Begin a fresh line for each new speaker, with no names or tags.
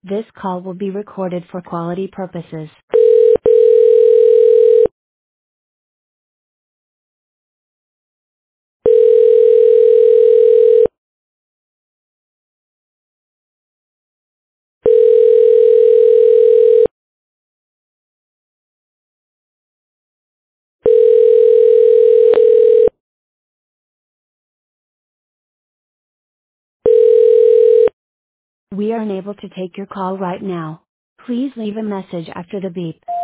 This call will be recorded for quality purposes. We are unable to take your call right now. Please leave a message after the beep.